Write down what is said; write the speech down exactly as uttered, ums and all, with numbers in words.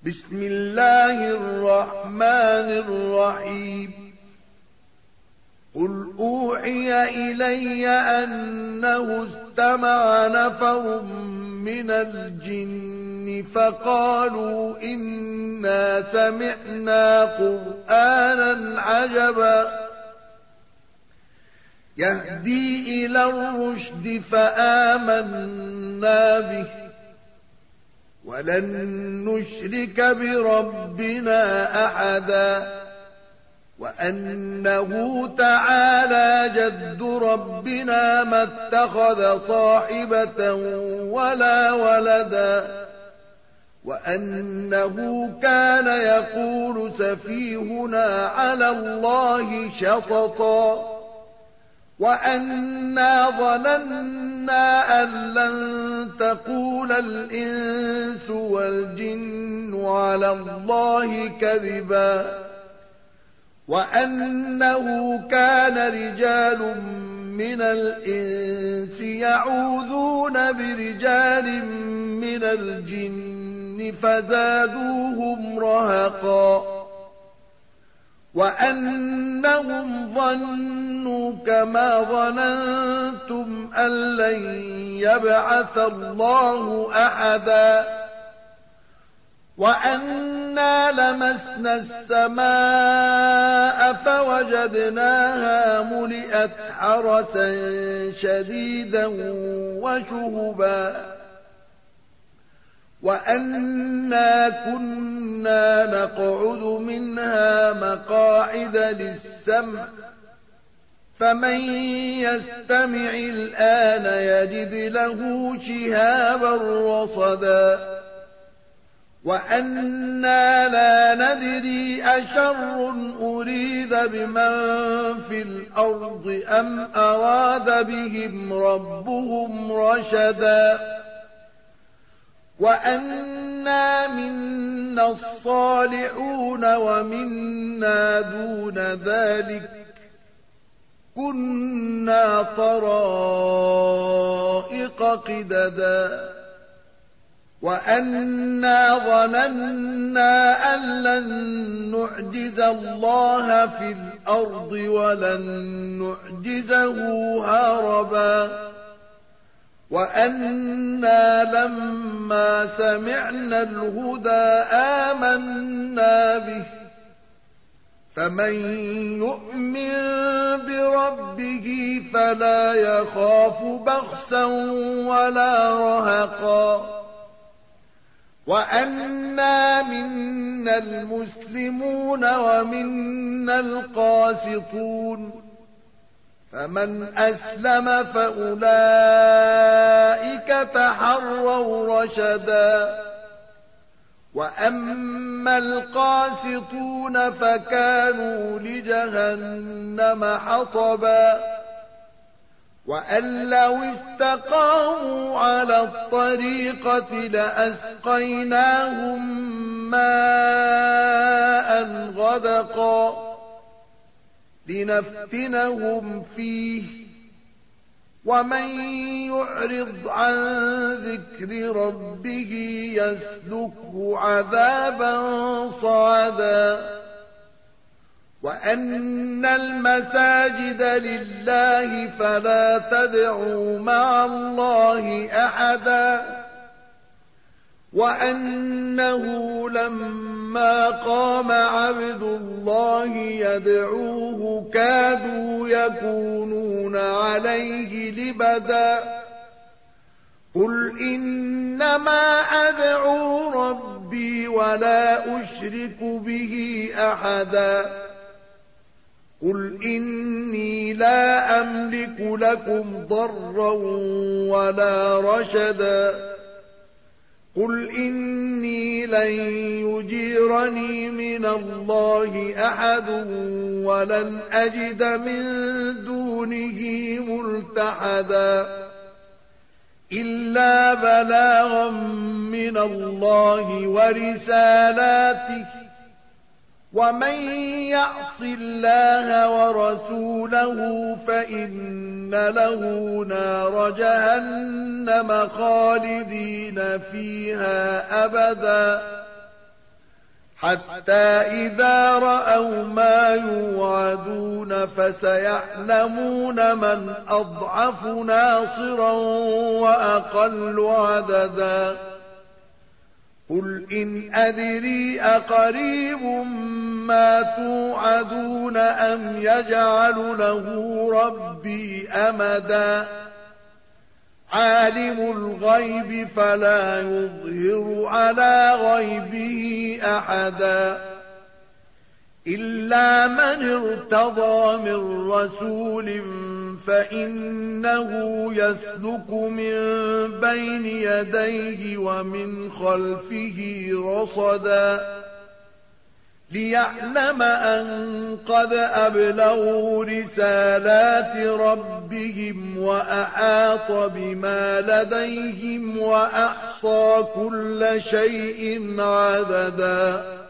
بسم الله الرحمن الرحيم قل أوحي إلي أنه استمع نفر من الجن فقالوا إنا سمعنا قرآنا عجبا يهدي إلى الرشد فآمنا به ولن نشرك بربنا أحدا وأنه تعالى جد ربنا ما اتخذ صاحبة ولا ولدا وأنه كان يقول سفيهنا على الله شططا وأنا ظننا أن لن تقول الإنس والجن على الله كذبا وأنه كان رجال من الإنس يعوذون برجال من الجن فزادوهم رهقا وأنهم ظنوا كما ظننتم أن لن يبعث الله أحدا وأنا لمسنا السماء فوجدناها ملئت حرسا شديدا وشهبا وأنا كنا نقعد منها مقاعد للسمع فمن يستمع الآن يجد له شهابا رصدا وأنا لا ندري أشر أريد بمن في الأرض أم أراد بهم ربهم رشدا وأنا منا الصالحون ومنا دون ذلك كنا طرائق قددا وأنا ظننا أن لن نعجز الله في الأرض ولن نعجزه هربا وأنا لما سمعنا الهدى آمنا به فمن يؤمن بربه فلا يخاف بخسا ولا رهقا وأنا منا المسلمون ومنا القاسطون فمن أسلم فأولئك تحروا رشدا وأما القاسطون فكانوا لجهنم حطبا وأن لو استقاموا على الطريقة لأسقيناهم ماء غدقا لنفتنهم فيه ومن يعرض عن ذكر ربه يسلكه عذابا صعدا وأن المساجد لله فلا تدعوا مع الله أحدا وأنه لما قام عبد الله يدعوه كادوا يكونون عليه لبدا قل إنما أدعو ربي ولا أشرك به أحدا قل إني لا أملك لكم ضرا ولا رشدا قل إني لن يجيرني من الله أحد ولن أجد من دونه ملتحدا إلا بلاغا من الله ورسالاته ومن يعص الله ورسوله فإن له نار جهنم خالدين فيها أبدا حتى إذا رأوا ما يوعدون فسيعلمون من أضعف ناصرا وأقل عددا قل إن أدري أقريب ما توعدون أم يجعل له ربي أمدا عالم الغيب فلا يظهر على غيبه أحدا إلا من ارتضى من رسول فإنه يسلك من بين يديه ومن خلفه رصدا ليعلم أن قد أبلغوا رسالات ربهم وأحاط بما لديهم وأحصى كل شيء عددا